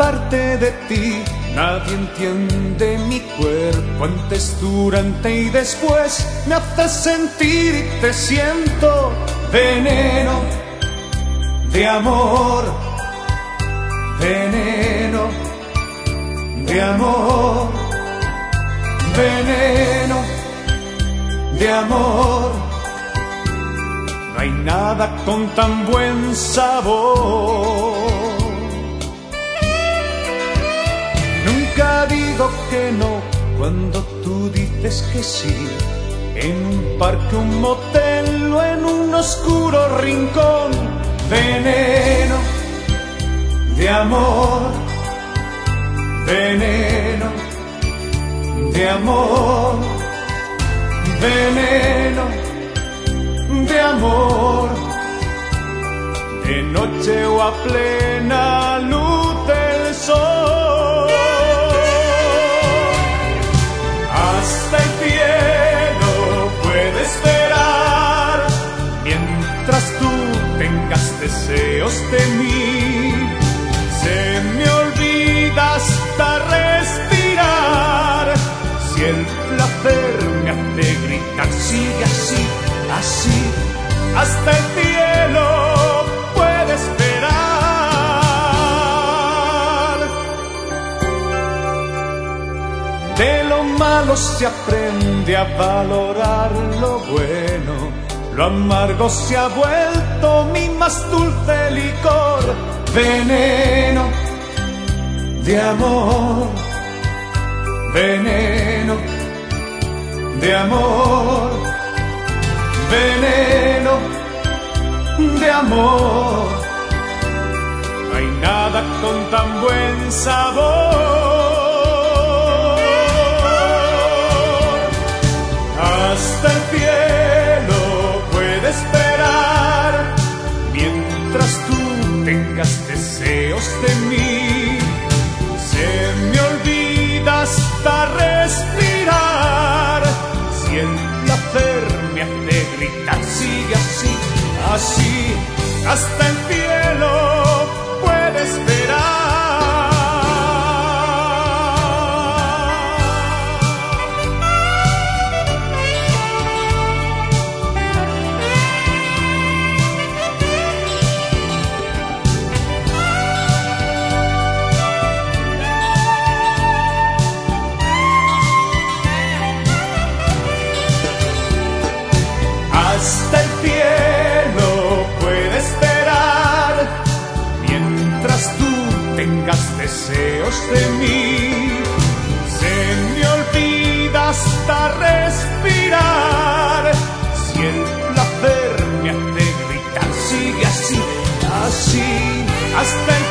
parte de ti. Nadie entiende mi cuerpo antes, durante y después. Me hace sentir y te siento veneno de amor, veneno de amor, veneno de amor. No hay nada con tan buen sabor. Nunca digo que no cuando tú dices que sí. En un parque, un motel o en un oscuro rincón. Veneno de amor, veneno de amor, veneno de amor. De noche o a plena luz del sol, hasta el cielo puede esperar mientras tú tengas deseos de mí. Se me olvida hasta respirar si el placer me hace gritar. Sigue así, así, hasta el cielo puede esperar. De lo malo se aprende a valorar lo bueno. Lo amargo se ha vuelto mi más dulce licor. Veneno de amor, veneno de amor, veneno de amor. No hay nada con tan buen sabor. Hasta el cielo puede esperar mientras tú tengas deseos de mí. Se me olvida hasta respirar si el placer me hace gritar. Sigue así, así, hasta el cielo puede esperar. Hasta el cielo puede esperar mientras tú tengas deseos de mí. Se me olvida hasta respirar si el placer me hace gritar. Sigue así, así, hasta el